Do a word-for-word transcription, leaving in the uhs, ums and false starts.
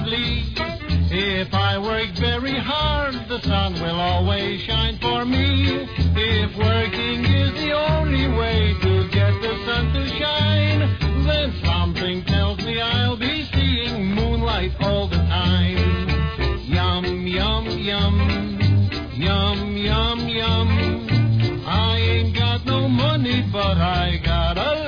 lovely. If I work very hard, the sun will always shine for me. If working is the only way to get the sun to shine, then something tells me I'll be seeing moonlight all the time. Yum, yum, yum, yum, yum, yum. I ain't got no money, but I got a